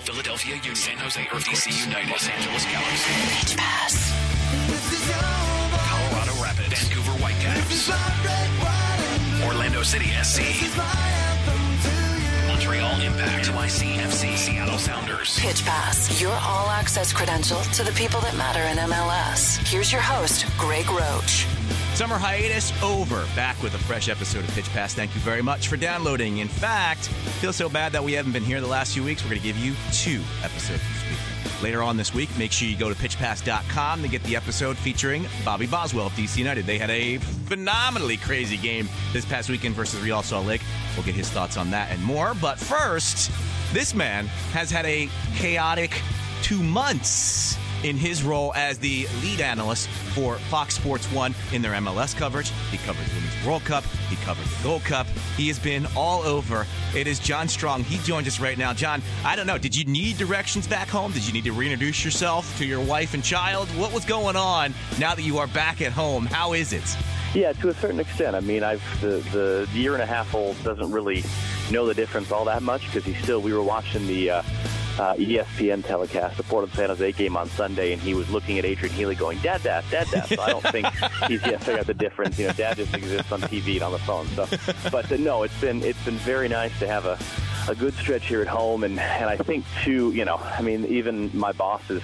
Philadelphia Union, San Jose DC United, Los Angeles Galaxy, Pitch Pass, Colorado Rapids, Vancouver Whitecaps, Orlando City SC, Montreal Impact, NYCFC, Seattle Sounders. Pitch Pass, your all-access credential to the people that matter in MLS. Here's your host, Greg Roach. Summer hiatus over. Back with a fresh episode of Pitch Pass. Thank you very much for downloading. In fact, feel so bad that we haven't been here the last few weeks. We're going to give you 2 episodes this week. Later on this week, make sure you go to pitchpass.com to get the episode featuring Bobby Boswell of DC United. They had a phenomenally crazy game this past weekend versus Real Salt Lake. We'll get his thoughts on that and more. But first, this man has had a chaotic 2 months in his role as the lead analyst for Fox Sports 1 in their MLS coverage. He covered the Women's World Cup. He covered the Gold Cup. He has been all over. It is John Strong. He joins us right now. John, I don't know, did you need directions back home? Did you need to reintroduce yourself to your wife and child? What was going on now that you are back at home? How is it? Yeah, to a certain extent. I mean, the year and a half old doesn't really know the difference all that much because we were watching the ESPN telecast, the Portland San Jose game on Sunday, and he was looking at Adrian Healy going, Dad. So I don't think he's yet figured out the difference. You know, Dad just exists on TV and on the phone. So, but no, it's been very nice to have a good stretch here at home, and I think too, you know, I mean, even my bosses.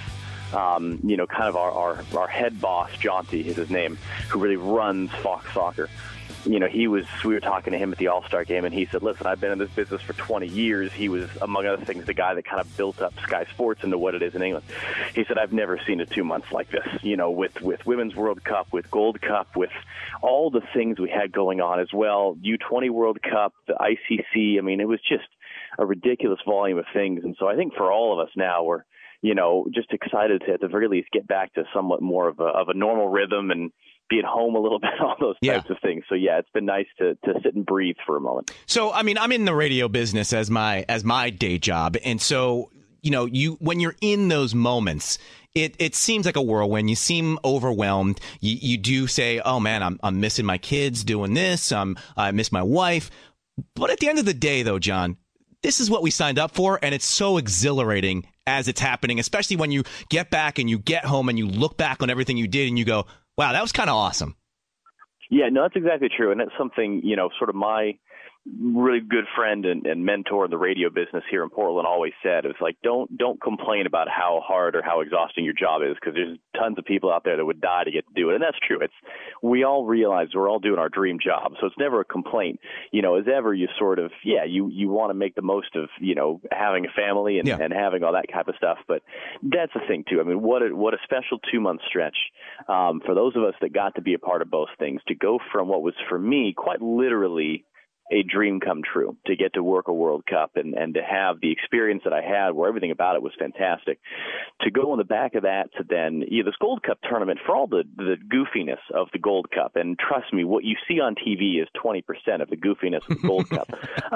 You know, kind of our head boss, Jonty is his name, who really runs Fox Soccer. You know, we were talking to him at the All-Star game, and he said, listen, I've been in this business for 20 years. He was, among other things, the guy that kind of built up Sky Sports into what it is in England. He said, I've never seen a 2 months like this, you know, with Women's World Cup, with Gold Cup, with all the things we had going on as well, U20 World Cup, the ICC. I mean, it was just a ridiculous volume of things. And so I think for all of us now, we're, you know, just excited to, at the very least, get back to somewhat more of a normal rhythm and be at home a little bit, all those types of things. So, yeah, it's been nice to sit and breathe for a moment. So, I mean, I'm in the radio business as my day job. And so, you know, when you're in those moments, it seems like a whirlwind. You seem overwhelmed. You do say, oh, man, I'm missing my kids doing this. I miss my wife. But at the end of the day, though, John, this is what we signed up for, and it's so exhilarating as it's happening, especially when you get back and you get home and you look back on everything you did and you go, wow, that was kind of awesome. Yeah, no, that's exactly true. And that's something, you know, sort of my really good friend and mentor in the radio business here in Portland always said. It was like, don't complain about how hard or how exhausting your job is, because there's tons of people out there that would die to get to do it. And that's true. We all realize we're all doing our dream job. So it's never a complaint, you know, as ever you sort of, you want to make the most of, you know, having a family and having all that type of stuff. But that's the thing too. I mean, what a special 2 month stretch for those of us that got to be a part of both things, to go from what was for me quite literally a dream come true, to get to work a World Cup and to have the experience that I had where everything about it was fantastic, to go on the back of that to then, you know, this Gold Cup tournament, for all the goofiness of the Gold Cup, and trust me, what you see on TV is 20% of the goofiness of the Gold Cup,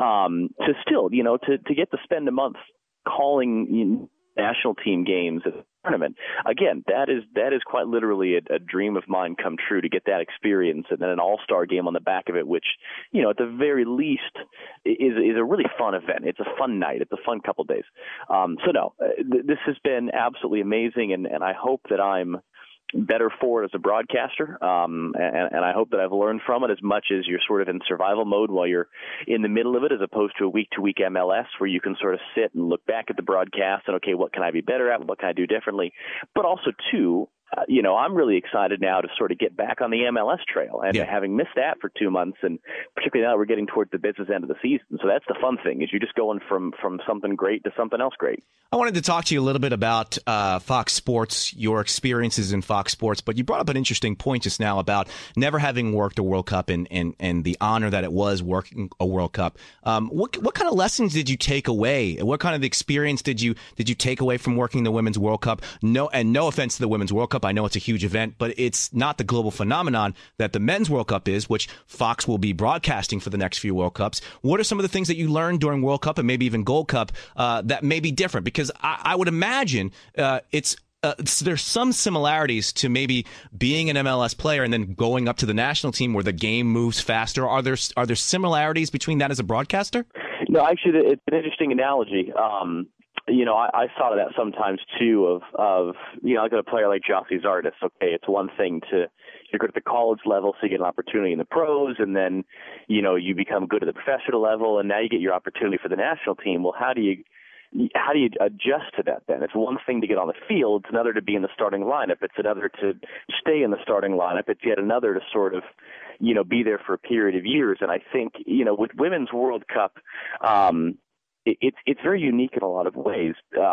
to still, you know, to get to spend a month calling national team games at the tournament. Again, that is quite literally a dream of mine come true, to get that experience, and then an all-star game on the back of it, which, you know, at the very least is a really fun event. It's a fun night. It's a fun couple of days. This has been absolutely amazing, and I hope that I'm better for it as a broadcaster, and I hope that I've learned from it as much as you're sort of in survival mode while you're in the middle of it, as opposed to a week-to-week MLS where you can sort of sit and look back at the broadcast and, okay, what can I be better at? What can I do differently? But also, too, you know, I'm really excited now to sort of get back on the MLS trail, and having missed that for 2 months, and particularly now we're getting towards the business end of the season. So that's the fun thing, is you're just going from something great to something else great. I wanted to talk to you a little bit about Fox Sports, your experiences in Fox Sports, but you brought up an interesting point just now about never having worked a World Cup and the honor that it was working a World Cup. What kind of lessons did you take away? What kind of experience did you take away from working the Women's World Cup? No offense to the Women's World Cup. I know it's a huge event, but it's not the global phenomenon that the Men's World Cup is, which Fox will be broadcasting for the next few World Cups. What are some of the things that you learned during World Cup and maybe even Gold Cup that may be different? Because I would imagine there's some similarities to maybe being an MLS player and then going up to the national team where the game moves faster. Are there similarities between that as a broadcaster? No, actually, it's an interesting analogy. I thought of that sometimes too. Of I got a player like Gyasi Zardes. Okay, it's one thing to you're good at the college level, so you get an opportunity in the pros, and then you become good at the professional level, and now you get your opportunity for the national team. Well, how do you adjust to that then? It's one thing to get on the field. It's another to be in the starting lineup. It's another to stay in the starting lineup. It's yet another to sort of, be there for a period of years. And I think, with Women's World Cup, it's very unique in a lot of ways,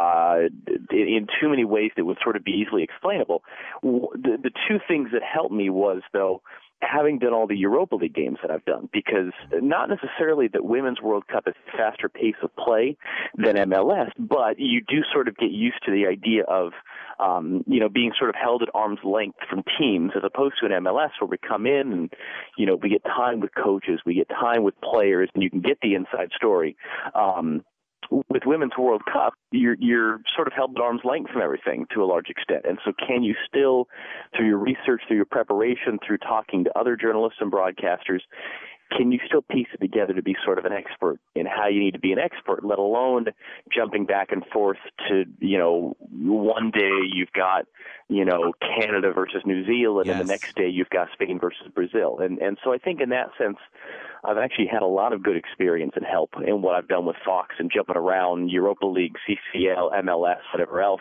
in too many ways that would sort of be easily explainable. The two things that helped me was, though, having done all the Europa League games that I've done, because not necessarily that Women's World Cup is a faster pace of play than MLS, but you do sort of get used to the idea of, being sort of held at arm's length from teams, as opposed to an MLS where we come in and, we get time with coaches, we get time with players, and you can get the inside story. With Women's World Cup, you're sort of held at arm's length from everything to a large extent. And so can you still, through your research, through your preparation, through talking to other journalists and broadcasters, can you still piece it together to be sort of an expert in how you need to be an expert, let alone jumping back and forth to, one day you've got, Canada versus New Zealand, yes, and the next day you've got Spain versus Brazil. And so I think in that sense, I've actually had a lot of good experience and help in what I've done with Fox and jumping around Europa League, CCL, MLS, whatever else.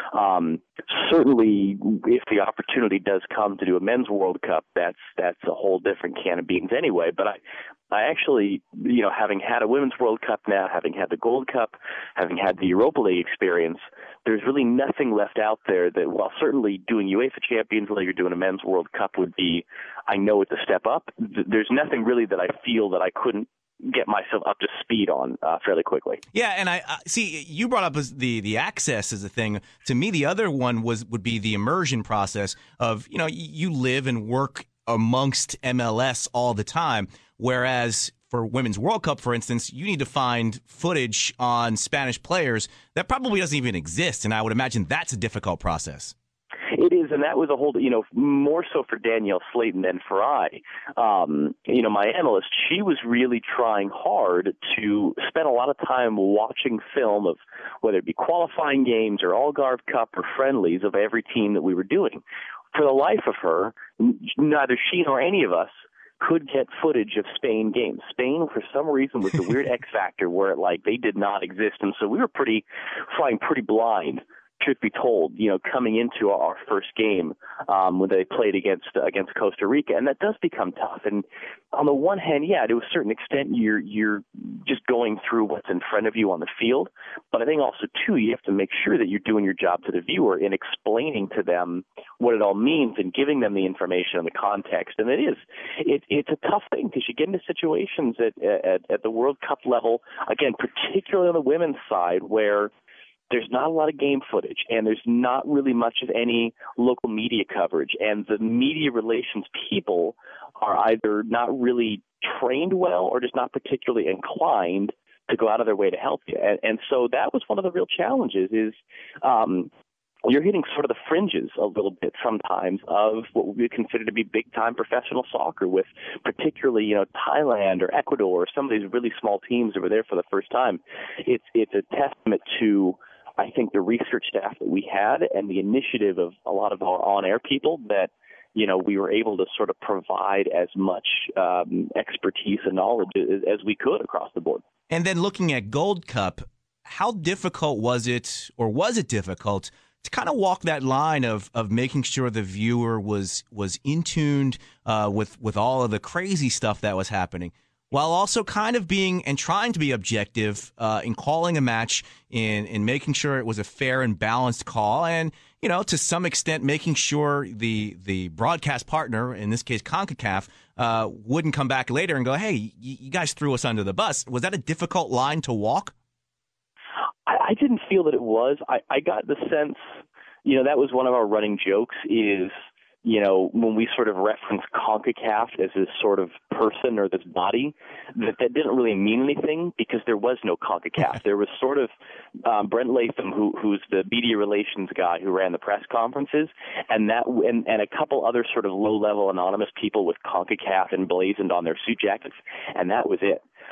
Certainly, if the opportunity does come to do a Men's World Cup, that's a whole different can of beans anyway. But I actually, having had a Women's World Cup now, having had the Gold Cup, having had the Europa League experience, there's really nothing left out there that, while certainly doing UEFA Champions League or doing a Men's World Cup would be, I know it's a step up, there's nothing really that I feel that I couldn't get myself up to speed on fairly quickly. Yeah, and I see you brought up the access as a thing. To me, the other one would be the immersion process of, you live and work amongst MLS all the time, whereas for Women's World Cup, for instance, you need to find footage on Spanish players that probably doesn't even exist, and I would imagine that's a difficult process. It is, and that was a whole, more so for Danielle Slayton than for my analyst. She was really trying hard to spend a lot of time watching film of whether it be qualifying games or Algarve Cup or friendlies of every team that we were doing. For the life of her, neither she nor any of us could get footage of Spain games. Spain, for some reason, was the weird X factor where they did not exist, and so we were flying pretty blind, truth be told, coming into our first game when they played against Costa Rica, and that does become tough. And on the one hand, yeah, to a certain extent, you're just going through what's in front of you on the field, but I think also too, you have to make sure that you're doing your job to the viewer in explaining to them what it all means and giving them the information and the context. And it's a tough thing because you get into situations at the World Cup level, again, particularly on the women's side, where there's not a lot of game footage, and there's not really much of any local media coverage, and the media relations people are either not really trained well or just not particularly inclined to go out of their way to help you. And so that was one of the real challenges is you're hitting sort of the fringes a little bit sometimes of what we consider to be big-time professional soccer with particularly, Thailand or Ecuador or some of these really small teams that were there for the first time. It's a testament to, I think, the research staff that we had and the initiative of a lot of our on-air people that, we were able to sort of provide as much expertise and knowledge as we could across the board. And then looking at Gold Cup, how difficult was it, or was it difficult, to kind of walk that line of making sure the viewer was in tuned with all of the crazy stuff that was happening, while also kind of being and trying to be objective in calling a match, in making sure it was a fair and balanced call, and to some extent making sure the broadcast partner, in this case CONCACAF, wouldn't come back later and go, hey, you guys threw us under the bus. Was that a difficult line to walk? I didn't feel that it was. I got the sense, that was one of our running jokes is, when we sort of reference CONCACAF as this sort of person or this body, that didn't really mean anything because there was no CONCACAF. There was sort of Brent Latham, who's the media relations guy who ran the press conferences, and a couple other sort of low-level anonymous people with CONCACAF emblazoned on their suit jackets, and that was it.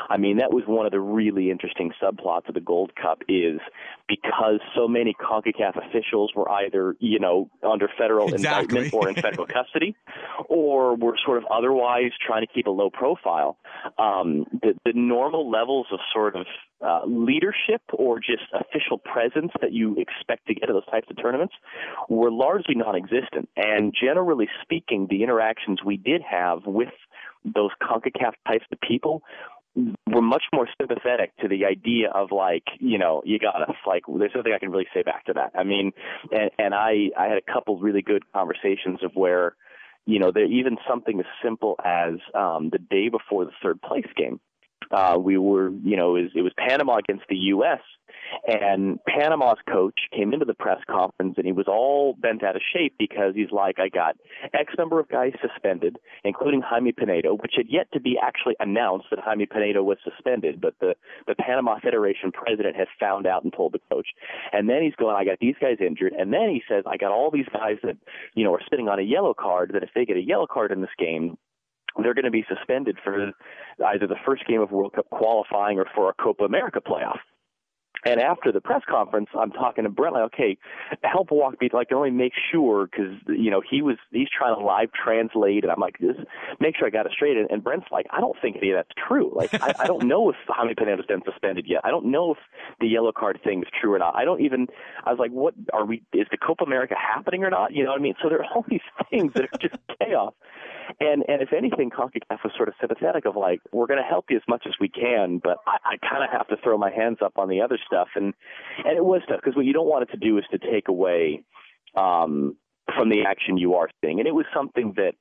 I mean, that was one of the really interesting subplots of the Gold Cup, is because so many CONCACAF officials were either, under federal indictment or in federal custody, or were sort of otherwise trying to keep a low profile. The normal levels of sort of leadership or just official presence that you expect to get at those types of tournaments were largely non-existent. And generally speaking, the interactions we did have with those CONCACAF types of people were much more sympathetic to the idea of, like, you got us. Like, there's nothing I can really say back to that. I mean, and I had a couple really good conversations of where, there even something as simple as the day before the third place game. We were, it was Panama against the U.S., and Panama's coach came into the press conference, and he was all bent out of shape because he's like, I got X number of guys suspended, including Jaime Pinedo, which had yet to be actually announced that Jaime Pinedo was suspended, but the Panama Federation president had found out and told the coach. And then he's going, I got these guys injured, and then he says, I got all these guys that, are sitting on a yellow card, that if they get a yellow card in this game, they're going to be suspended for either the first game of World Cup qualifying or for a Copa America playoff. And after the press conference, I'm talking to Brent, like, okay, help walk me, like, only make sure, because, he's trying to live translate, and I'm like, make sure I got it straight. And Brent's like, I don't think any of that's true. Like, I don't know if Jaime Pinedo's been suspended yet. I don't know if the yellow card thing is true or not. I was like, is the Copa America happening or not? You know what I mean? So there are all these things that are just chaos. And if anything, CONCACAF was sort of sympathetic of, like, we're going to help you as much as we can, but I kind of have to throw my hands up on the other stuff. And it was tough, because what you don't want it to do is to take away from the action you are seeing. And it was something that,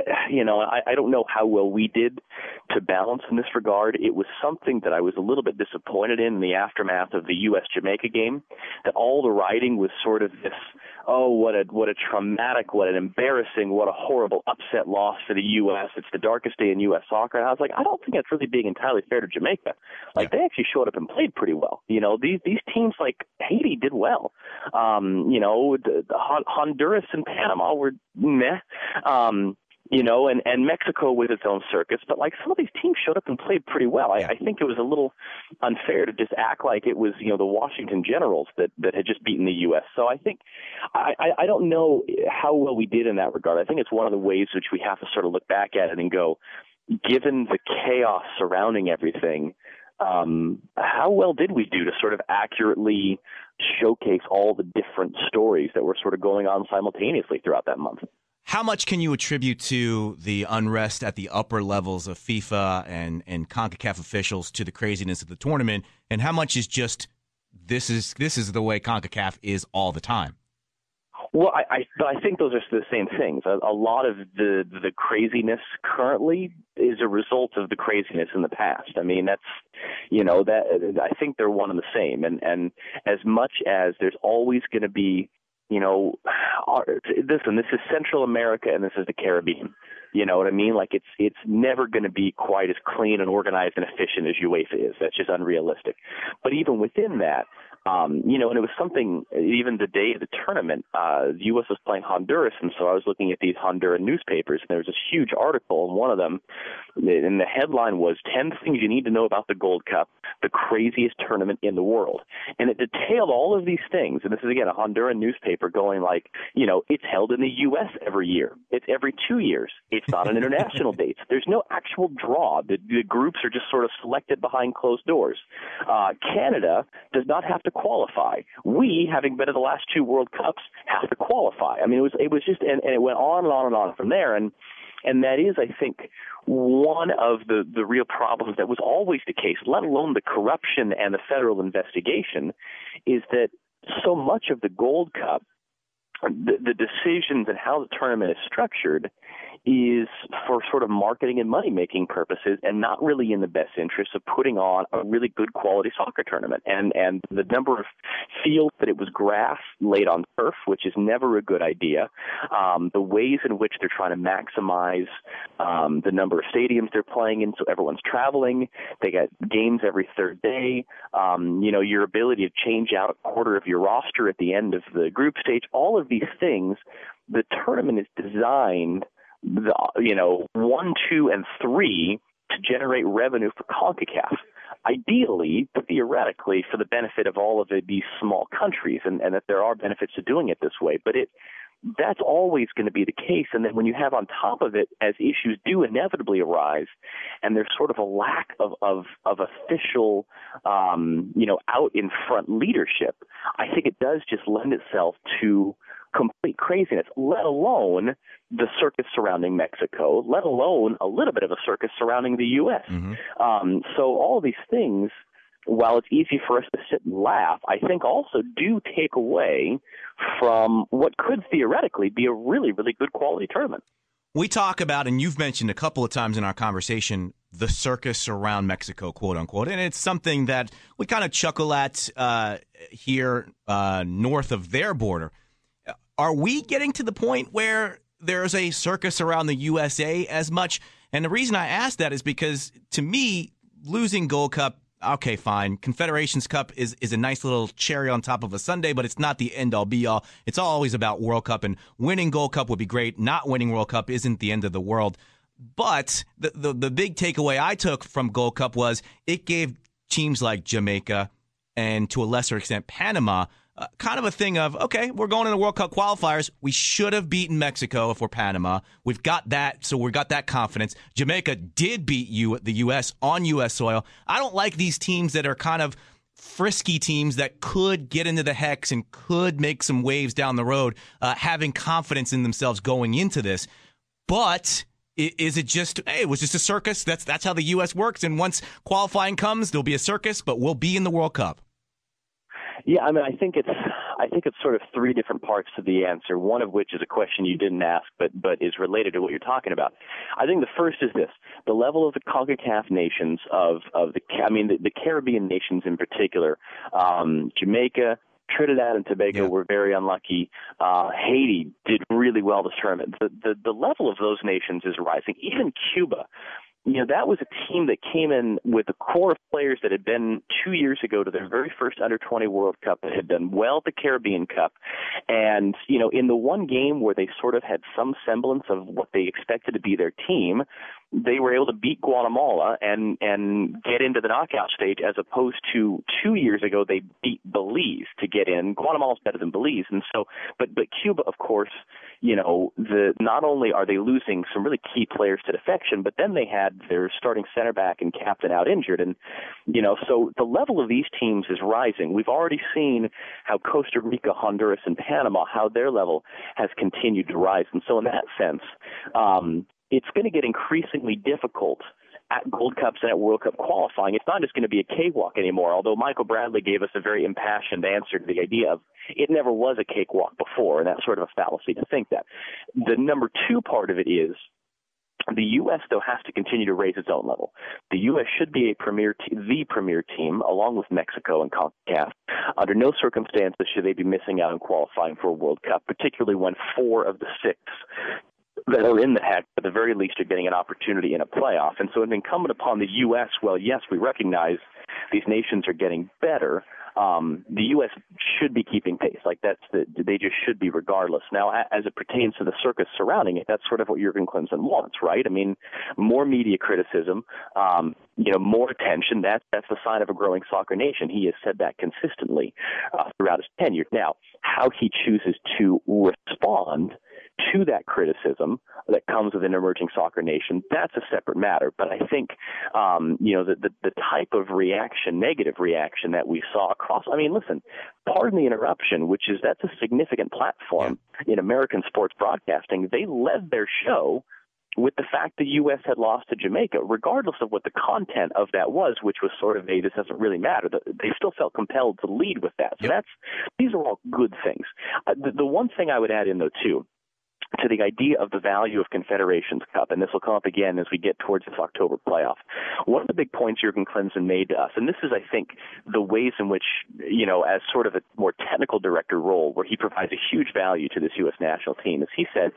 I don't know how well we did to balance in this regard. It was something that I was a little bit disappointed in the aftermath of the U.S.-Jamaica game, that all the writing was sort of this, what a traumatic, what an embarrassing, what a horrible upset loss for the U.S. It's the darkest day in U.S. soccer. And I was like, I don't think that's really being entirely fair to Jamaica. Like, they actually showed up and played pretty well. These teams like Haiti did well. The Honduras and Panama were meh. And Mexico with its own circus, but like some of these teams showed up and played pretty well. I think it was a little unfair to just act like it was, the Washington Generals that had just beaten the U.S. So I think I don't know how well we did in that regard. I think it's one of the ways which we have to sort of look back at it and go, given the chaos surrounding everything, how well did we do to sort of accurately showcase all the different stories that were sort of going on simultaneously throughout that month? How much can you attribute to the unrest at the upper levels of FIFA and CONCACAF officials to the craziness of the tournament, and how much is just this is the way CONCACAF is all the time? Well, I think those are the same things. A lot of the craziness currently is a result of the craziness in the past. I mean, that's, that I think they're one and the same. And as much as there's always going to be, listen, this is Central America and this is the Caribbean. You know what I mean? Like, it's never going to be quite as clean and organized and efficient as UEFA is. That's just unrealistic. But even within that, and it was something, even the day of the tournament, the U.S. was playing Honduras, and so I was looking at these Honduran newspapers, and there was this huge article, and one of them, and the headline was 10 things you need to know about the Gold Cup, the craziest tournament in the world. And it detailed all of these things, and this is, again, a Honduran newspaper going like, it's held in the U.S. every year. It's every 2 years. It's not an international date. There's no actual draw. The groups are just sort of selected behind closed doors. Canada does not have to qualify. We, having been to the last 2 World Cups, have to qualify. I mean, it was just, and it went on and on and on from there. And that is, I think, one of the real problems that was always the case, let alone the corruption and the federal investigation, is that so much of the Gold Cup, the decisions and how the tournament is structured is for sort of marketing and money-making purposes and not really in the best interest of putting on a really good quality soccer tournament. And the number of fields that it was grass laid on turf, which is never a good idea, the ways in which they're trying to maximize the number of stadiums they're playing in so everyone's traveling, they got games every third day, your ability to change out a quarter of your roster at the end of the group stage, all of these things, the tournament is designed 1, 2, and 3 to generate revenue for CONCACAF. Ideally, theoretically, for the benefit of all of these small countries, and that there are benefits to doing it this way. But that's always going to be the case. And then when you have on top of it, as issues do inevitably arise, and there's sort of a lack of official, out in front leadership, I think it does just lend itself to complete craziness, let alone the circus surrounding Mexico, let alone a little bit of a circus surrounding the U.S. Mm-hmm. So all of these things, while it's easy for us to sit and laugh, I think also do take away from what could theoretically be a really, really good quality tournament. We talk about, and you've mentioned a couple of times in our conversation, the circus around Mexico, quote unquote, and it's something that we kind of chuckle at here north of their border. Are we getting to the point where there's a circus around the USA as much? And the reason I ask that is because, to me, losing Gold Cup, okay, fine. Confederations Cup is a nice little cherry on top of a sundae, but it's not the end-all, be-all. It's always about World Cup, and winning Gold Cup would be great. Not winning World Cup isn't the end of the world. But the big takeaway I took from Gold Cup was it gave teams like Jamaica and, to a lesser extent, Panama, kind of a thing of, okay, we're going into World Cup qualifiers. We should have beaten Mexico if we're Panama. We've got that, so we've got that confidence. Jamaica did beat the U.S. on U.S. soil. I don't like these teams that are kind of frisky teams that could get into the hex and could make some waves down the road, having confidence in themselves going into this. But is it just, hey, it was just a circus? That's how the U.S. works, and once qualifying comes, there'll be a circus, but we'll be in the World Cup. Yeah, I mean, I think it's sort of three different parts to the answer, one of which is a question you didn't ask, but is related to what you're talking about. I think the first is this: the level of the CONCACAF nations the Caribbean nations in particular, Jamaica, Trinidad and Tobago were very unlucky. Haiti did really well this tournament. The level of those nations is rising. Even Cuba. That was a team that came in with a core of players that had been 2 years ago to their very first Under-20 World Cup, that had done well at the Caribbean Cup. And, in the one game where they sort of had some semblance of what they expected to be their team, they were able to beat Guatemala and get into the knockout stage, as opposed to 2 years ago they beat Belize to get in. Guatemala's better than Belize. And so, but Cuba, of course, not only are they losing some really key players to defection, but then they had their starting center back and captain out injured. And, so the level of these teams is rising. We've already seen how Costa Rica, Honduras, and Panama, how their level has continued to rise. And so in that sense, it's going to get increasingly difficult at Gold Cups and at World Cup qualifying. It's not just going to be a cakewalk anymore, although Michael Bradley gave us a very impassioned answer to the idea of it never was a cakewalk before, and that's sort of a fallacy to think that. The number two part of it is the U.S., though, has to continue to raise its own level. The U.S. should be the premier team, along with Mexico and CONCACAF. Under no circumstances should they be missing out on qualifying for a World Cup, particularly when 4 of the 6 that are in the heck, at the very least, are getting an opportunity in a playoff. And so it's incumbent upon the U.S., well, yes, we recognize these nations are getting better. The U.S. should be keeping pace. They just should be regardless. Now, as it pertains to the circus surrounding it, that's sort of what Jurgen Klinsmann wants, right? I mean, more media criticism, more attention. That's the sign of a growing soccer nation. He has said that consistently throughout his tenure. Now, how he chooses to respond to that criticism that comes with an emerging soccer nation, that's a separate matter. But I think, the type of reaction, negative reaction that we saw across, listen, pardon the interruption, that's a significant platform in American sports broadcasting. They led their show with the fact the U.S. had lost to Jamaica, regardless of what the content of that was, which was sort of this doesn't really matter. They still felt compelled to lead with that. So these are all good things. The one thing I would add in, though, too, to the idea of the value of Confederations Cup, and this will come up again as we get towards this October playoff. One of the big points Jurgen Klinsmann made to us, and this is, I think, the ways in which, as sort of a more technical director role, where he provides a huge value to this U.S. national team, is he said,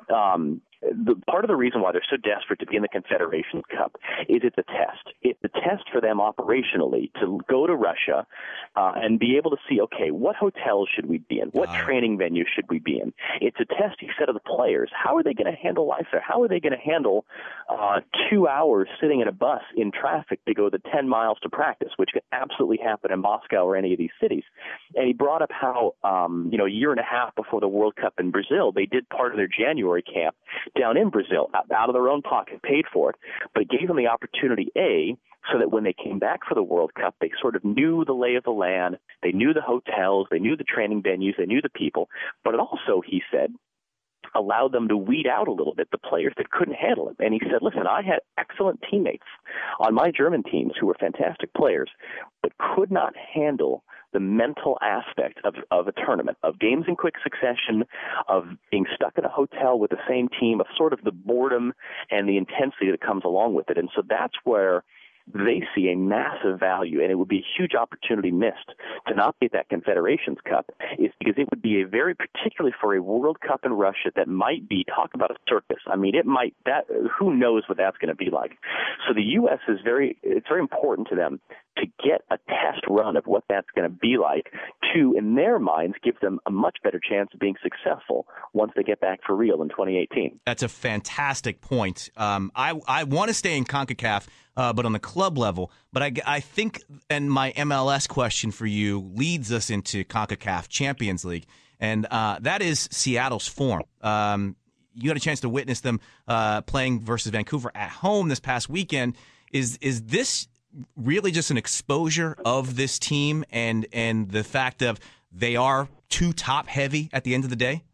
The part of the reason why they're so desperate to be in the Confederations Cup is it's a test. It's a test for them operationally to go to Russia and be able to see, okay, what hotels should we be in? What training venues should we be in? It's a test, he said, of the players. How are they going to handle life there? How are they going to handle 2 hours sitting in a bus in traffic to go the 10 miles to practice, which could absolutely happen in Moscow or any of these cities? And he brought up how, a year and a half before the World Cup in Brazil, they did part of their January camp down in Brazil, out of their own pocket, paid for it. But it gave them the opportunity, so that when they came back for the World Cup, they sort of knew the lay of the land, they knew the hotels, they knew the training venues, they knew the people. But it also, he said, allowed them to weed out a little bit the players that couldn't handle it. And he said, listen, I had excellent teammates on my German teams who were fantastic players, but could not handle the mental aspect of a tournament, of games in quick succession, of being stuck in a hotel with the same team, of sort of the boredom and the intensity that comes along with it. And so that's where they see a massive value, and it would be a huge opportunity missed to not be at that Confederations Cup, is because it would be a very, particularly for a World Cup in Russia that might be, talk about a circus. I mean, who knows what that's going to be like. So the U.S. it's very important to them to get a test run of what that's going to be like to, in their minds, give them a much better chance of being successful once they get back for real in 2018. That's a fantastic point. I want to stay in CONCACAF, but on the club level. But I think, and my MLS question for you leads us into CONCACAF Champions League, and that is Seattle's form. You had a chance to witness them playing versus Vancouver at home this past weekend. Is this really just an exposure of this team and the fact of they are too top heavy at the end of the day?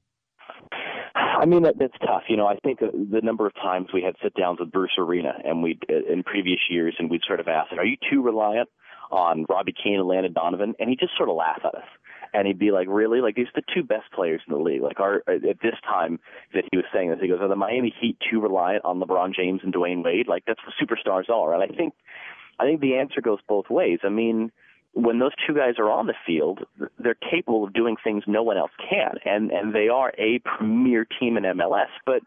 I mean, that's tough. I think the number of times we had sit-downs with Bruce Arena and in previous years, and we'd sort of ask, are you too reliant on Robbie Keane and Landon Donovan? And he'd just sort of laugh at us. And he'd be like, really? Like, these are the two best players in the league. Like, at this time that he was saying this, he goes, are the Miami Heat too reliant on LeBron James and Dwayne Wade? Like, that's what superstars are. And I think the answer goes both ways. I mean, when those two guys are on the field, they're capable of doing things no one else can, and they are a premier team in MLS. But,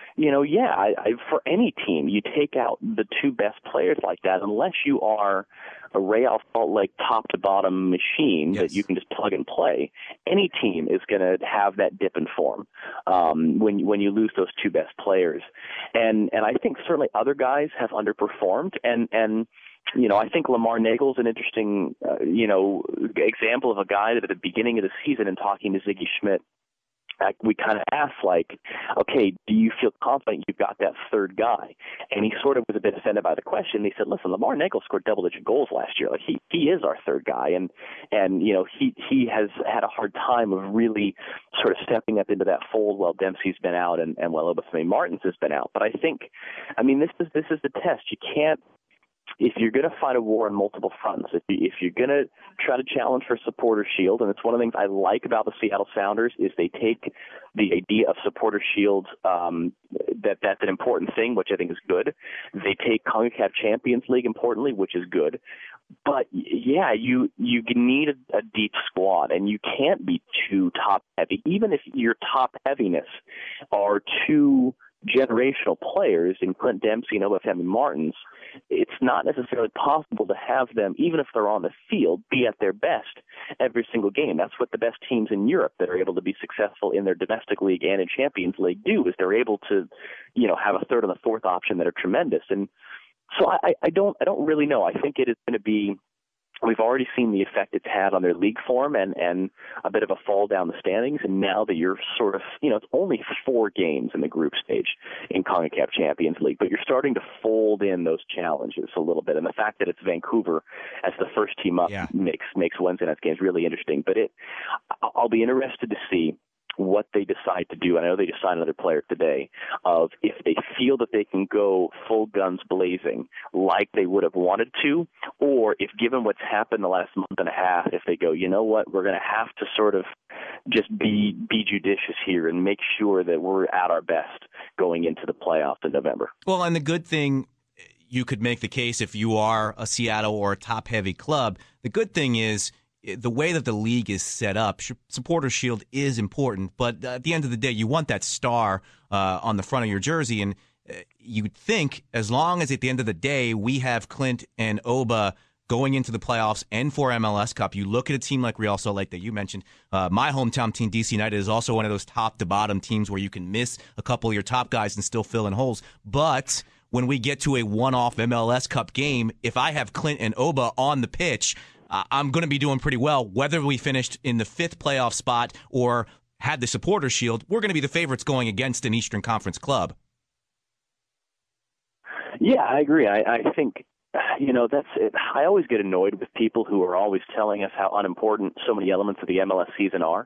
for any team, you take out the two best players like that, unless you are a Real Salt Lake top-to-bottom machine that you can just plug and play, any team is going to have that dip in form when you lose those two best players. And I think certainly other guys have underperformed, and I think Lamar Nagel's an interesting, example of a guy that at the beginning of the season, in talking to Ziggy Schmidt, we kind of asked, like, okay, do you feel confident you've got that third guy? And he sort of was a bit offended by the question. He said, listen, Lamar Nagel scored double-digit goals last year. Like, he is our third guy. And he has had a hard time of really sort of stepping up into that fold while Dempsey's been out and while Obafemi Martins has been out. But I think, this is the test. You can't, if you're going to fight a war on multiple fronts, if you're going to try to challenge for Supporter Shield, and it's one of the things I like about the Seattle Sounders, is they take the idea of Supporter Shield, that's an important thing, which I think is good. They take CONCACAF Champions League, importantly, which is good. But, you need a deep squad, and you can't be too top-heavy. Even if your top-heaviness are two generational players in Clint Dempsey and Obafemi Martins, it's not necessarily possible to have them, even if they're on the field, be at their best every single game. That's what the best teams in Europe that are able to be successful in their domestic league and in Champions League do, is they're able to, have a third and a fourth option that are tremendous. And so I don't really know. I think it is going to be, we've already seen the effect it's had on their league form and a bit of a fall down the standings. And now that you're sort of, it's only 4 games in the group stage in CONCACAF Champions League, but you're starting to fold in those challenges a little bit. And the fact that it's Vancouver as the first team up makes Wednesday night's games really interesting. But I'll be interested to see what they decide to do. I know they just signed another player today, of if they feel that they can go full guns blazing like they would have wanted to, or if, given what's happened the last month and a half, if they go, you know what, we're going to have to sort of just be judicious here and make sure that we're at our best going into the playoffs in November. Well, and the good thing, you could make the case if you are a Seattle or a top-heavy club, the good thing is the way that the league is set up, Supporter Shield is important, but at the end of the day, you want that star on the front of your jersey, and you'd think as long as at the end of the day we have Clint and Oba going into the playoffs and for MLS Cup, you look at a team like Real Salt Lake that you mentioned. My hometown team, DC United, is also one of those top-to-bottom teams where you can miss a couple of your top guys and still fill in holes. But when we get to a one-off MLS Cup game, if I have Clint and Oba on the pitch, I'm going to be doing pretty well. Whether we finished in the 5th playoff spot or had the Supporter Shield, we're going to be the favorites going against an Eastern Conference club. Yeah, I agree. I think, that's it. I always get annoyed with people who are always telling us how unimportant so many elements of the MLS season are.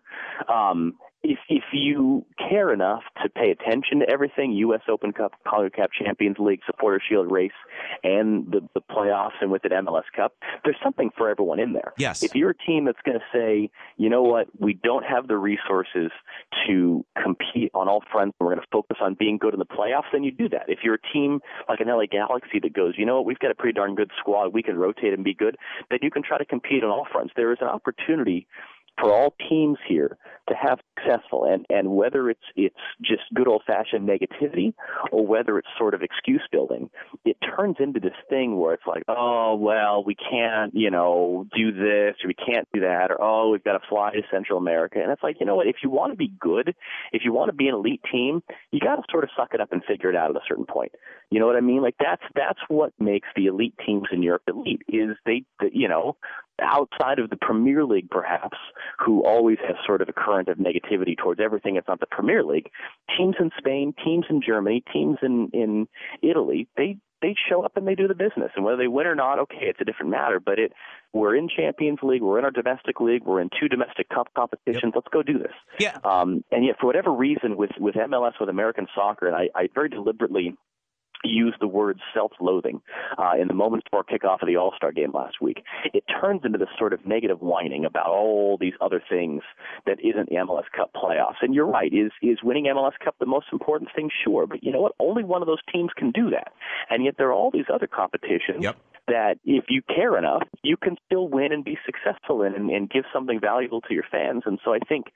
If you care enough to pay attention to everything, U.S. Open Cup, CONCACAF Champions League, Supporter Shield race, and the playoffs, and with it MLS Cup, there's something for everyone in there. Yes. If you're a team that's going to say, you know what, we don't have the resources to compete on all fronts, and we're going to focus on being good in the playoffs, then you do that. If you're a team like an LA Galaxy that goes, you know what, we've got a pretty darn good squad, we can rotate and be good, then you can try to compete on all fronts. There is an opportunity for all teams here to have successful, and whether it's just good old-fashioned negativity or whether it's sort of excuse building, it turns into this thing where it's like, oh, well, we can't, do this, or we can't do that, or, oh, we've got to fly to Central America. And it's like, you know what, if you want to be good, if you want to be an elite team, you got to sort of suck it up and figure it out at a certain point. You know what I mean? Like, that's what makes the elite teams in Europe elite, is they outside of the Premier League, perhaps, who always has sort of a current of negativity towards everything that's not the Premier League, teams in Spain, teams in Germany, teams in Italy, they show up and they do the business. And whether they win or not, okay, it's a different matter. But we're in Champions League, we're in our domestic league, we're in 2 domestic cup competitions. Yep. Let's go do this. Yeah. And yet, for whatever reason, with MLS, with American soccer, and I very deliberately use the word self-loathing in the moments before kickoff of the All-Star game last week, it turns into this sort of negative whining about all these other things that isn't the MLS Cup playoffs. And you're right, is winning MLS Cup the most important thing? Sure. But you know what? Only one of those teams can do that. And yet there are all these other competitions that if you care enough, you can still win and be successful in and give something valuable to your fans. And so I think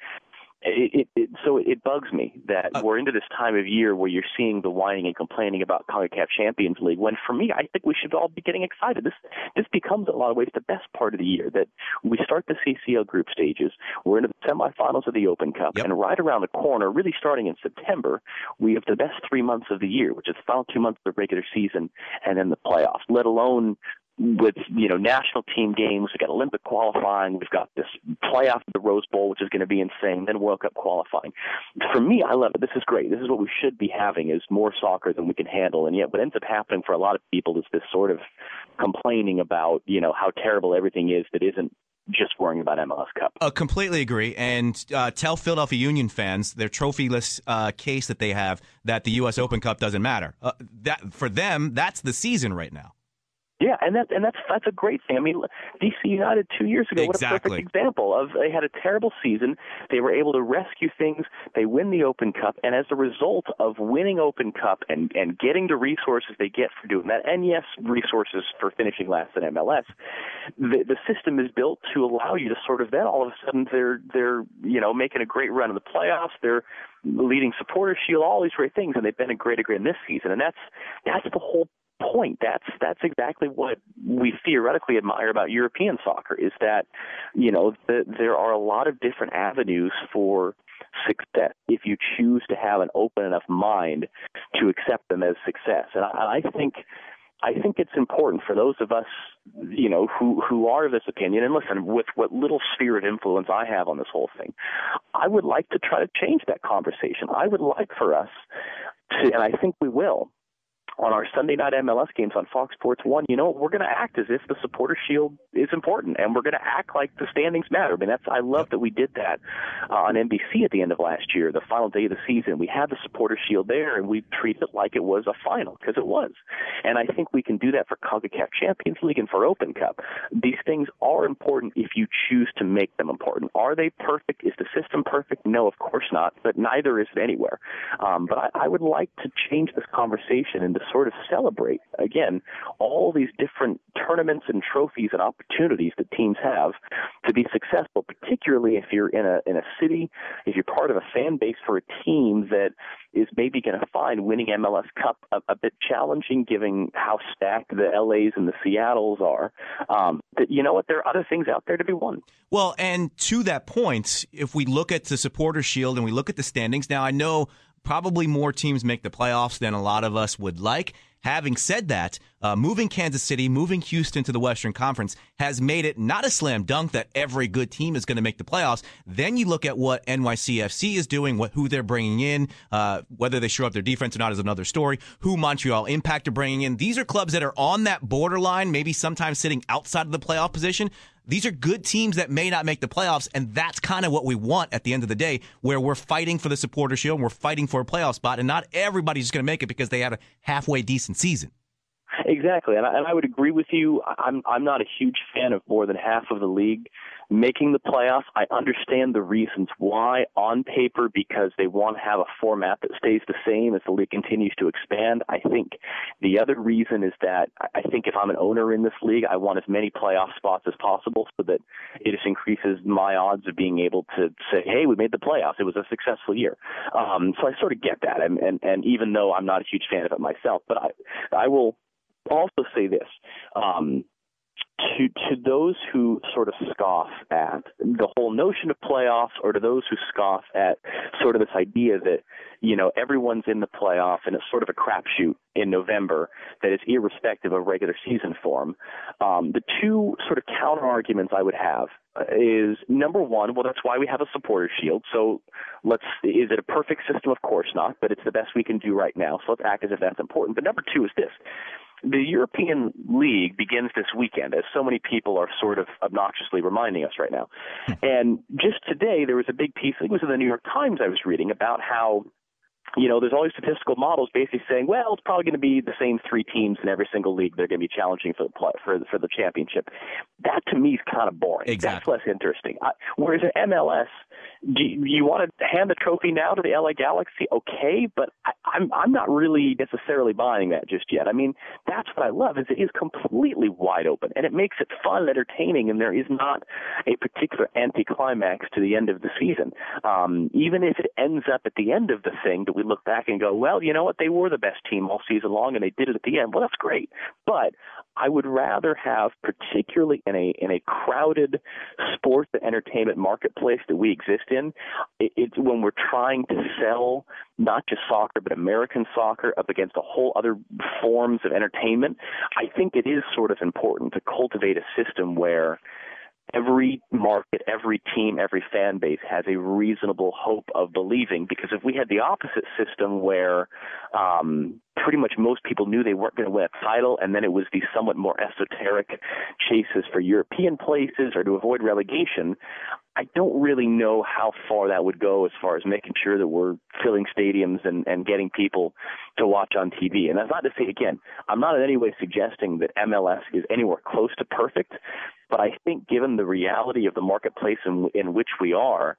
it bugs me that we're into this time of year where you're seeing the whining and complaining about CONCACAF Champions League, when for me, I think we should all be getting excited. This becomes in a lot of ways the best part of the year, that we start the CCL group stages, we're into the semifinals of the Open Cup, and right around the corner, really starting in September, we have the best 3 months of the year, which is the final 2 months of the regular season and then the playoffs, let alone with, national team games. We've got Olympic qualifying. We've got this playoff of the Rose Bowl, which is going to be insane, then World Cup qualifying. For me, I love it. This is great. This is what we should be having, is more soccer than we can handle. And yet what ends up happening for a lot of people is this sort of complaining about, how terrible everything is that isn't just worrying about MLS Cup. Completely agree. And tell Philadelphia Union fans, their trophyless case that they have, that the U.S. Open Cup doesn't matter. That for them, that's the season right now. Yeah, and that's a great thing. I mean, DC United 2 years ago, what a perfect example of, they had a terrible season. They were able to rescue things. They win the Open Cup, and as a result of winning Open Cup and getting the resources they get for doing that, and yes, resources for finishing last in MLS, the system is built to allow you to sort of, then all of a sudden they're making a great run in the playoffs. They're leading Supporter Shield, all these great things, and they've been a great in this season, and that's the whole point. That's exactly what we theoretically admire about European soccer, is that there are a lot of different avenues for success if you choose to have an open enough mind to accept them as success. And I think it's important for those of us, who are of this opinion, and listen, with what little sphere of influence I have on this whole thing, I would like to try to change that conversation. I would like for us to, and I think we will, on our Sunday night MLS games on Fox Sports 1, we're going to act as if the Supporter Shield is important, and we're going to act like the standings matter. I mean, I love that we did that on NBC at the end of last year, the final day of the season. We had the Supporter Shield there, and we treated it like it was a final, because it was. And I think we can do that for CONCACAF Champions League and for Open Cup. These things are important if you choose to make them important. Are they perfect? Is the system perfect? No, of course not, but neither is it anywhere. But I would like to change this conversation into sort of celebrate, again, all these different tournaments and trophies and opportunities that teams have to be successful, particularly if you're in a city, if you're part of a fan base for a team that is maybe going to find winning MLS Cup a bit challenging, given how stacked the LAs and the Seattles are. That, you know what, there are other things out there to be won. Well, and to that point, if we look at the Supporters' Shield and we look at the standings, now I know probably more teams make the playoffs than a lot of us would like. Having said that, moving Kansas City, moving Houston to the Western Conference has made it not a slam dunk that every good team is going to make the playoffs. Then you look at what NYCFC is doing, who they're bringing in, whether they show up their defense or not is another story, who Montreal Impact are bringing in. These are clubs that are on that borderline, maybe sometimes sitting outside of the playoff position. These are good teams that may not make the playoffs, and that's kind of what we want at the end of the day, where we're fighting for the Supporters' Shield and we're fighting for a playoff spot, and not everybody's just going to make it because they had a halfway decent season. Exactly, and I would agree with you. I'm not a huge fan of more than half of the league making the playoffs. I understand the reasons why on paper, because they want to have a format that stays the same as the league continues to expand. I think the other reason is that I think if I'm an owner in this league, I want as many playoff spots as possible so that it just increases my odds of being able to say, hey, we made the playoffs. It was a successful year. So I sort of get that, and even though I'm not a huge fan of it myself, but I will also say this. To those who sort of scoff at the whole notion of playoffs, or to those who scoff at sort of this idea that, you know, everyone's in the playoff and it's sort of a crapshoot in November that is irrespective of regular season form, the two sort of counter arguments I would have is, number one, well, that's why we have a Supporters' Shield. So is it a perfect system? Of course not, but it's the best we can do right now. So let's act as if that's important. But number two is this. The European League begins this weekend, as so many people are sort of obnoxiously reminding us right now. And just today, there was a big piece, I think it was in the New York Times I was reading, about how, you know, there's all these statistical models basically saying, well, it's probably going to be the same three teams in every single league that are going to be challenging for the championship. That, to me, is kind of boring. Exactly. That's less interesting. Whereas in MLS, do you want to hand the trophy now to the LA Galaxy? Okay, but I'm not really necessarily buying that just yet. I mean, that's what I love, is it is completely wide open, and it makes it fun and entertaining, and there is not a particular anticlimax to the end of the season. Even if it ends up at the end of the thing that we look back and go, well, you know what, they were the best team all season long, and they did it at the end. Well, that's great. But I would rather have, particularly in a crowded sports and entertainment marketplace that we exist in, it's when we're trying to sell not just soccer, but American soccer up against a whole other forms of entertainment. I think it is sort of important to cultivate a system where every market, every team, every fan base has a reasonable hope of believing. Because if we had the opposite system where pretty much most people knew they weren't going to win a title, and then it was these somewhat more esoteric chases for European places or to avoid relegation, I don't really know how far that would go as far as making sure that we're filling stadiums and getting people to watch on TV. And that's not to say, again, I'm not in any way suggesting that MLS is anywhere close to perfect, but I think given the reality of the marketplace in which we are,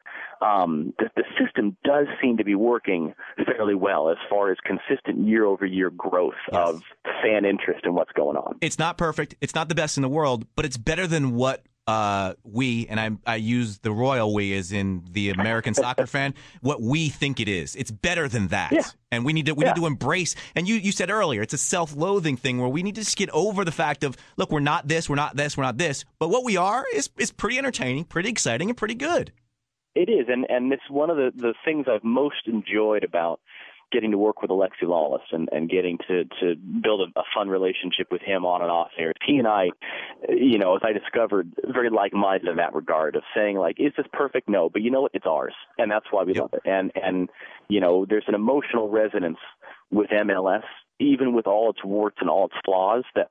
the system does seem to be working fairly well as far as consistent year-over-year growth of fan interest in what's going on. It's not perfect. It's not the best in the world, but it's better than what we, and I use the royal we as in the American soccer fan, what we think it is. It's better than that. Yeah. And we need to embrace, and you said earlier, it's a self-loathing thing where we need to just get over the fact of, look, we're not this, we're not this, we're not this, but what we are is pretty entertaining, pretty exciting, and pretty good. It is, and it's one of the things I've most enjoyed about getting to work with Alexi Lawless and getting to build a fun relationship with him on and off air. He and I, you know, as I discovered, very like-minded in that regard of saying, like, is this perfect? No, but you know what? It's ours, and that's why we love it. And you know, there's an emotional resonance with MLS, even with all its warts and all its flaws, that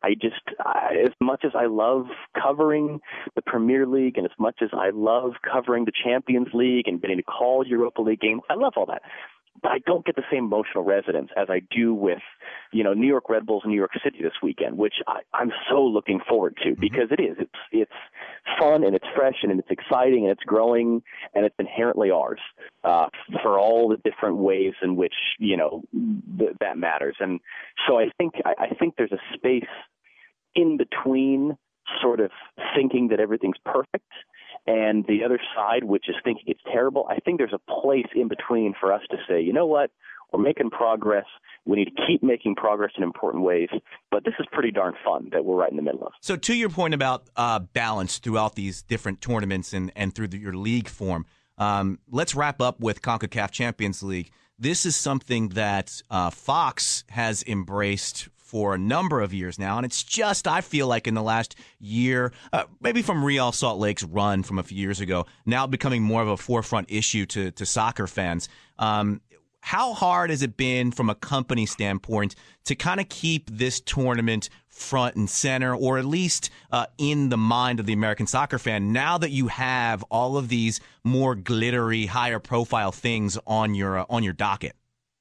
as much as I love covering the Premier League and as much as I love covering the Champions League and getting to call Europa League games, I love all that. But I don't get the same emotional resonance as I do with, you know, New York Red Bulls and New York City this weekend, which I'm so looking forward to, because it's fun and it's fresh and it's exciting and it's growing and it's inherently ours for all the different ways in which, you know, that matters. And So I think there's a space in between sort of thinking that everything's perfect and the other side, which is thinking it's terrible. I think there's a place in between for us to say, you know what, we're making progress. We need to keep making progress in important ways. But this is pretty darn fun that we're right in the middle of. So to your point about balance throughout these different tournaments and through your league form, let's wrap up with CONCACAF Champions League. This is something that Fox has embraced for a number of years now, and it's just, I feel like in the last year, maybe from Real Salt Lake's run from a few years ago, now becoming more of a forefront issue to soccer fans. How hard has it been from a company standpoint to kind of keep this tournament front and center, or at least in the mind of the American soccer fan, now that you have all of these more glittery, higher profile things on your docket?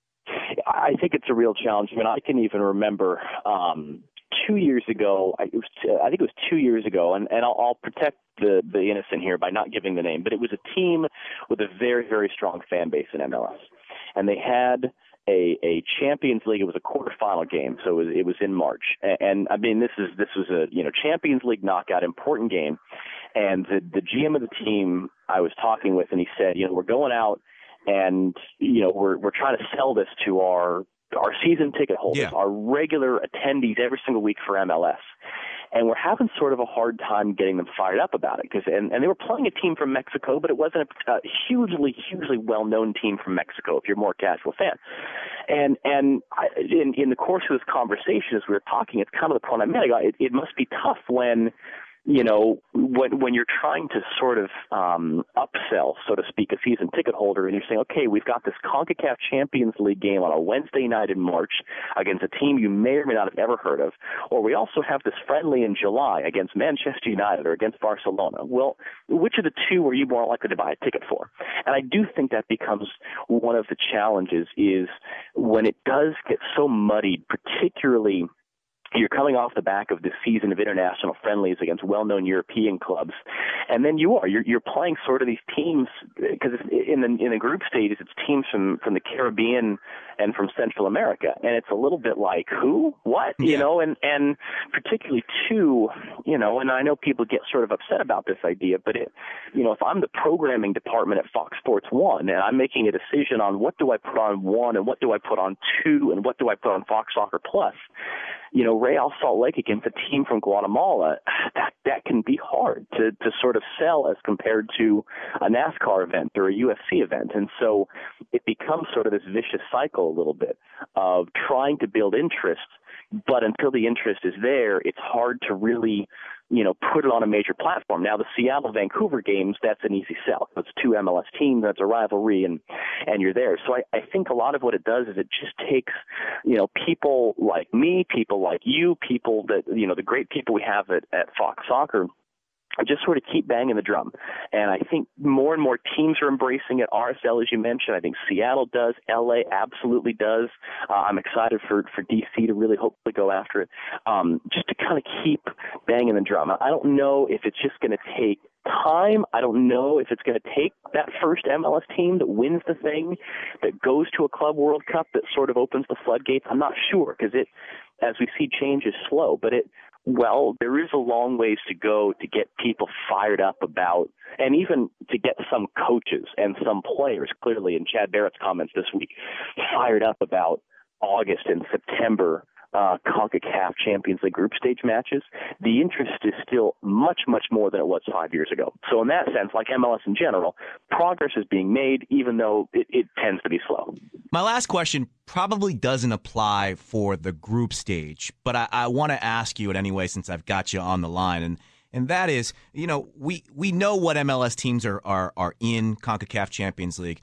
I think it's a real challenge. I mean, I can even remember 2 years ago. I think it was 2 years ago, and I'll protect the innocent here by not giving the name, but it was a team with a very, very strong fan base in MLS, and they had a Champions League. It was a quarterfinal game, so it was in March, and I mean this was a Champions League knockout, important game, and the GM of the team I was talking with, and he said, we're going out. And, we're trying to sell this to our season ticket holders, our regular attendees every single week for MLS. And we're having sort of a hard time getting them fired up about it. And they were playing a team from Mexico, but it wasn't a hugely, hugely well-known team from Mexico if you're a more casual fan. And in the course of this conversation, as we were talking, it's kind of the point I made. It must be tough when you're trying to sort of upsell, so to speak, a season ticket holder, and you're saying, okay, we've got this CONCACAF Champions League game on a Wednesday night in March against a team you may or may not have ever heard of, or we also have this friendly in July against Manchester United or against Barcelona. Well, which of the two are you more likely to buy a ticket for? And I do think that becomes one of the challenges is when it does get so muddied, particularly you're coming off the back of this season of international friendlies against well-known European clubs, and then you're playing sort of these teams because in the group stages it's teams from the Caribbean and from Central America, and it's a little bit like who, what, and particularly too, and I know people get sort of upset about this idea, but if I'm the programming department at Fox Sports 1 and I'm making a decision on what do I put on 1 and what do I put on 2 and what do I put on Fox Soccer Plus, Real Salt Lake against a team from Guatemala, that can be hard to sort of sell as compared to a NASCAR event or a UFC event. And so it becomes sort of this vicious cycle a little bit of trying to build interest, but until the interest is there, it's hard to really put it on a major platform. Now, the Seattle-Vancouver games, that's an easy sell. It's two MLS teams, that's a rivalry, and you're there. So I think a lot of what it does is it just takes, people like me, people like you, people that, the great people we have at Fox Soccer, just sort of keep banging the drum. And I think more and more teams are embracing it. RSL, as you mentioned, I think Seattle does. LA absolutely does. I'm excited for DC to really hopefully go after it. Just to kind of keep banging the drum. I don't know if it's just going to take time. I don't know if it's going to take that first MLS team that wins the thing, that goes to a Club World Cup, that sort of opens the floodgates. I'm not sure because as we see, change is slow, but there is a long ways to go to get people fired up about, and even to get some coaches and some players, clearly in Chad Barrett's comments this week, fired up about August and September CONCACAF Champions League group stage matches. The interest is still much, much more than it was 5 years ago. So in that sense, like MLS in general, progress is being made, even though it tends to be slow. My last question probably doesn't apply for the group stage, but I want to ask you it anyway since I've got you on the line. And that is, we know what MLS teams are in CONCACAF Champions League.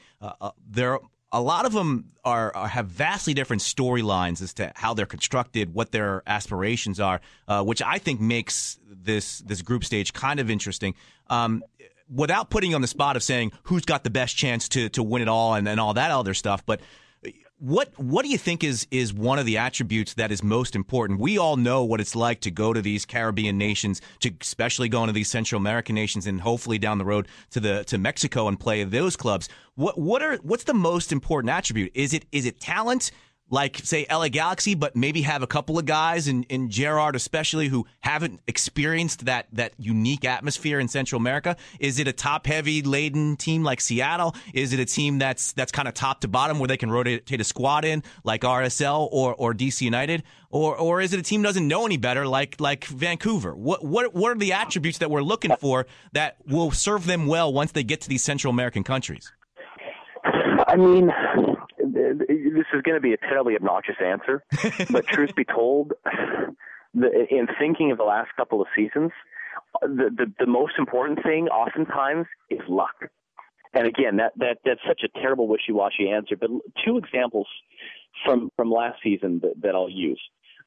A lot of them have vastly different storylines as to how they're constructed, what their aspirations are, which I think makes this group stage kind of interesting. Without putting you on the spot of saying who's got the best chance to win it all and all that other stuff, but what do you think is one of the attributes that is most important? We all know what it's like to go to these Caribbean nations, to especially going to these Central American nations, and hopefully down the road to Mexico and play those clubs. What's the most important attribute? Is it talent? like, say, LA Galaxy, but maybe have a couple of guys, in Gerard especially, who haven't experienced that unique atmosphere in Central America? Is it a top-heavy laden team like Seattle? Is it a team that's kind of top to bottom where they can rotate a squad in like RSL or DC United? Or is it a team that doesn't know any better like Vancouver? What are the attributes that we're looking for that will serve them well once they get to these Central American countries? I mean, this is going to be a terribly obnoxious answer, but truth be told, in thinking of the last couple of seasons, the most important thing oftentimes is luck. And again, that's such a terrible wishy-washy answer, but two examples from last season that I'll use.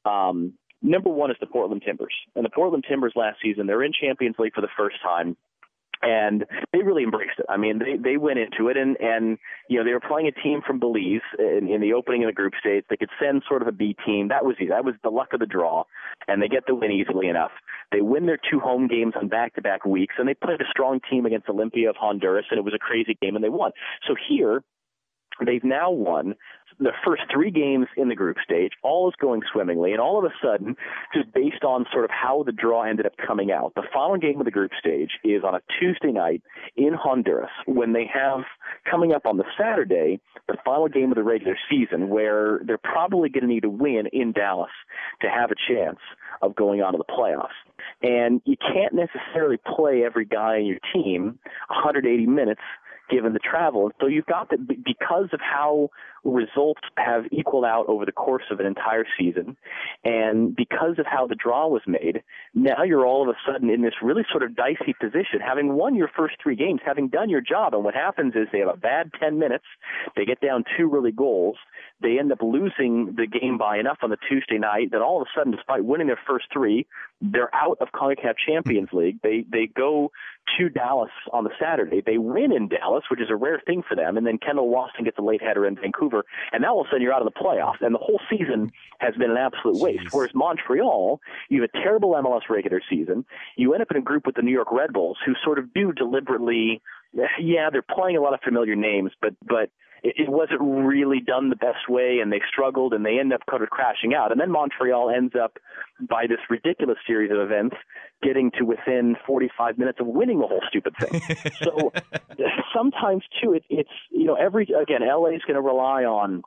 Number one is the Portland Timbers. And the Portland Timbers last season, they're in Champions League for the first time. And they really embraced it. I mean, they went into it, and you know, they were playing a team from Belize in the opening of the group stage. They could send sort of a B team. That was easy. That was the luck of the draw, and they get the win easily enough. They win their 2 home games on back-to-back weeks, and they played a strong team against Olympia of Honduras, and it was a crazy game, and they won. So here, they've now won the first 3 games in the group stage. All is going swimmingly, and all of a sudden, just based on sort of how the draw ended up coming out, the final game of the group stage is on a Tuesday night in Honduras, when they have coming up on the Saturday the final game of the regular season, where they're probably going to need a win in Dallas to have a chance of going on to the playoffs. And you can't necessarily play every guy in your team 180 minutes given the travel. And so you've got that, because of how results have equaled out over the course of an entire season, and because of how the draw was made, now you're all of a sudden in this really sort of dicey position, having won your first 3 games, having done your job. And what happens is they have a bad 10 minutes, they get down 2 early goals, they end up losing the game by enough on the Tuesday night that all of a sudden, despite winning their first 3, they're out of CONCACAF Champions League. They go to Dallas on the Saturday. They win in Dallas, which is a rare thing for them, and then Kendall Waston gets a late header in Vancouver, and now all of a sudden you're out of the playoffs, and the whole season has been an absolute waste. Whereas Montreal, you have a terrible MLS regular season. You end up in a group with the New York Red Bulls, who sort of do deliberately, yeah, they're playing a lot of familiar names, but it wasn't really done the best way, and they struggled, and they end up kind of crashing out. And then Montreal ends up, by this ridiculous series of events, getting to within 45 minutes of winning the whole stupid thing. So sometimes, too, it's you know, LA is going to rely on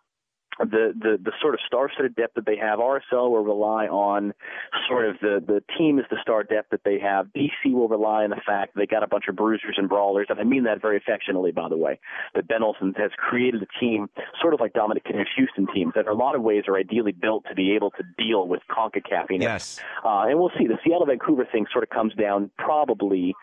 the sort of star-studded depth that they have. RSL will rely on sort of the team is the star depth that they have. BC will rely on the fact that they got a bunch of bruisers and brawlers, and I mean that very affectionately, by the way, that Ben Olsen has created a team sort of like Dominic Kinnear's Houston teams that in a lot of ways are ideally built to be able to deal with CONCACAF. Yes. And we'll see. The Seattle-Vancouver thing sort of comes down probably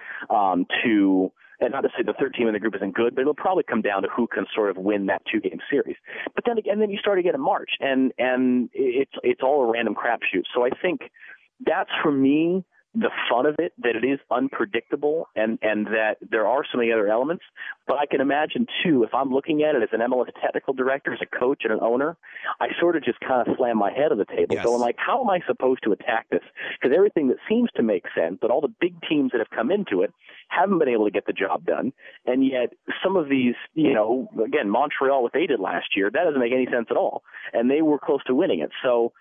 to, and not to say the third team in the group isn't good, but it'll probably come down to who can sort of win that 2-game series. But then again, you start again in March, and it's all a random crapshoot. So I think that's, for me, the fun of it, that it is unpredictable, and that there are so many other elements. But I can imagine, too, if I'm looking at it as an MLS technical director, as a coach and an owner, I sort of just kind of slam my head on the table. Yes. So I'm like, how am I supposed to attack this? Because everything that seems to make sense, but all the big teams that have come into it haven't been able to get the job done. And yet some of these, you know, again, Montreal, what they did last year, that doesn't make any sense at all. And they were close to winning it. So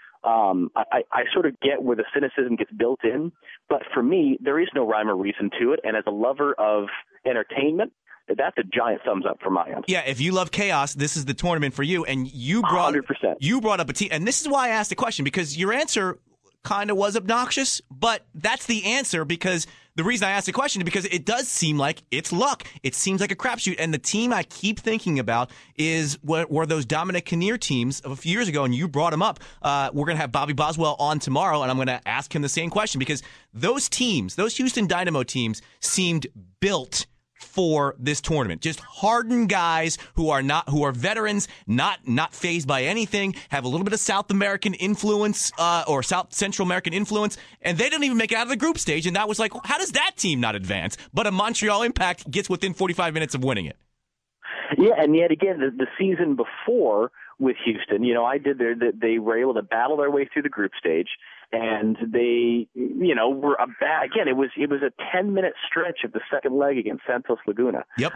I sort of get where the cynicism gets built in, but for me, there is no rhyme or reason to it. And as a lover of entertainment, that's a giant thumbs up from my end. Yeah, if you love chaos, this is the tournament for you. And you brought 100%. You brought up a team, and this is why I asked the question, because your answer kind of was obnoxious, but that's the answer, because the reason I asked the question is because it does seem like it's luck. It seems like a crapshoot. And the team I keep thinking about is were those Dominic Kinnear teams of a few years ago, and you brought them up. We're going to have Bobby Boswell on tomorrow, and I'm going to ask him the same question, because those teams, those Houston Dynamo teams, seemed built for this tournament. Just hardened guys who are veterans, not fazed by anything, have a little bit of South American influence or South Central American influence, and they didn't even make it out of the group stage. And that was like, how does that team not advance? But a Montreal Impact gets within 45 minutes of winning it. Yeah, and yet again, the season before with Houston, you know, they were able to battle their way through the group stage. and they, were again. It was a 10-minute stretch of the second leg against Santos Laguna. Yep.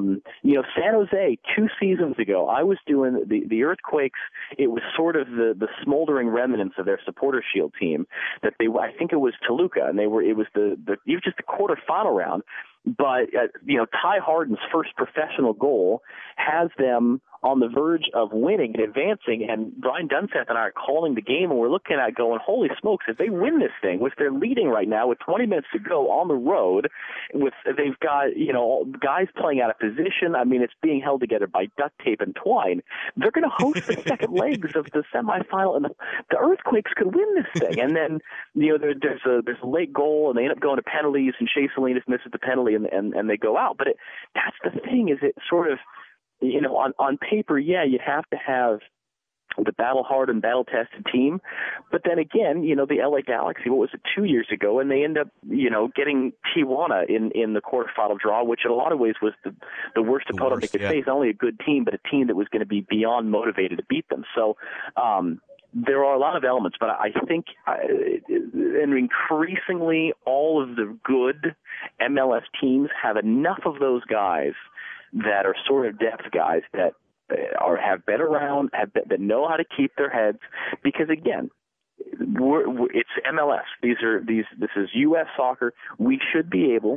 San Jose 2 seasons ago, I was doing the Earthquakes. It was sort of the smoldering remnants of their Supporter Shield team that I think it was Toluca, and it was just the quarterfinal round. But, Ty Harden's first professional goal has them on the verge of winning and advancing, and Brian Dunseth and I are calling the game, and we're looking at it going, holy smokes, if they win this thing, which they're leading right now with 20 minutes to go on the road, they've got, guys playing out of position. I mean, it's being held together by duct tape and twine. They're going to host the second legs of the semifinal, and the Earthquakes could win this thing. And then, there's a late goal, and they end up going to penalties, and Shea Salinas misses the penalty, and they go out. But that's the thing, is it sort of, on paper, you have to have the battle-hardened, battle-tested team. But then again, the LA Galaxy, what was it, 2 years ago, and they end up, getting Tijuana in the quarterfinal draw, which in a lot of ways was the worst opponent they could face. Not only a good team, but a team that was going to be beyond motivated to beat them. So, there are a lot of elements, but I think and increasingly all of the good MLS teams have enough of those guys that are sort of depth guys that have been around, that know how to keep their heads. Because again, it's MLS. This is U.S. soccer. We should be able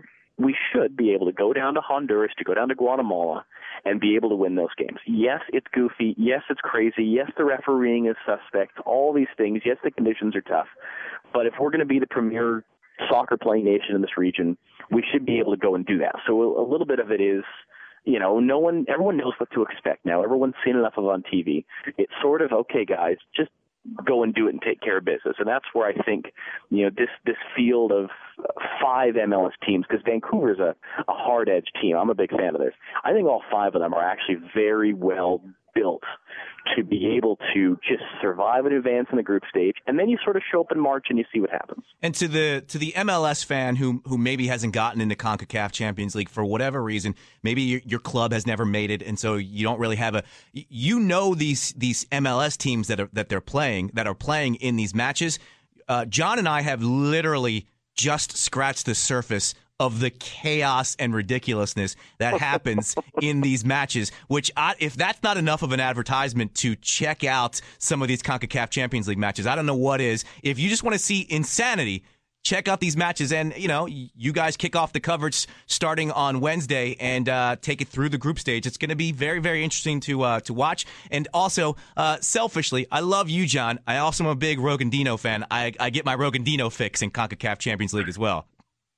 to go down to Honduras, to go down to Guatemala, and be able to win those games. Yes, it's goofy. Yes, it's crazy. Yes, the refereeing is suspect. All these things. Yes, the conditions are tough. But if we're going to be the premier soccer playing nation in this region, we should be able to go and do that. So a little bit of it is, everyone knows what to expect now. Everyone's seen enough of it on TV. It's sort of, okay, guys, just go and do it and take care of business. And that's where I think, this field of 5 MLS teams, because Vancouver's a hard-edged team. I'm a big fan of theirs. I think all 5 of them are actually very well built to be able to just survive and advance in the group stage, and then you sort of show up in March and you see what happens. And to the MLS fan who maybe hasn't gotten into CONCACAF Champions League for whatever reason, maybe your club has never made it, and so you don't really have these MLS teams that are playing in these matches. John and I have literally just scratched the surface of the chaos and ridiculousness that happens in these matches, which if that's not enough of an advertisement to check out some of these CONCACAF Champions League matches, I don't know what is. If you just want to see insanity, check out these matches. And, you guys kick off the coverage starting on Wednesday and take it through the group stage. It's going to be very, very interesting to watch. And also, selfishly, I love you, John. I also am a big Rogandino fan. I get my Rogandino fix in CONCACAF Champions League as well.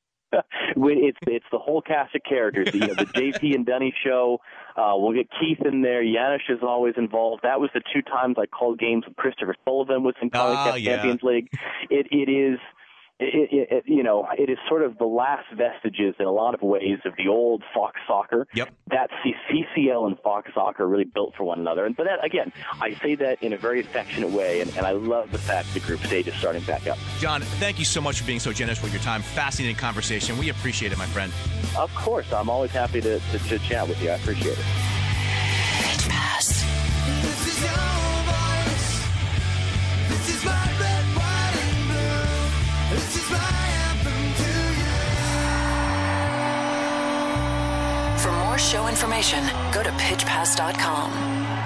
It's the whole cast of characters. The JP and Dunny show. We'll get Keith in there. Yanush is always involved. That was the 2 times I called games when Christopher Sullivan was in CONCACAF Champions League. It is sort of the last vestiges in a lot of ways of the old Fox Soccer. Yep. That CCL and Fox Soccer really built for one another. But that, again, I say that in a very affectionate way, and I love the fact the group stage is starting back up. John, thank you so much for being so generous with your time. Fascinating conversation. We appreciate it, my friend. Of course. I'm always happy to chat with you. I appreciate it. Pitch Pass. This is your voice. This is my red, white, and blue. This is my anthem to you. For more show information, go to pitchpass.com.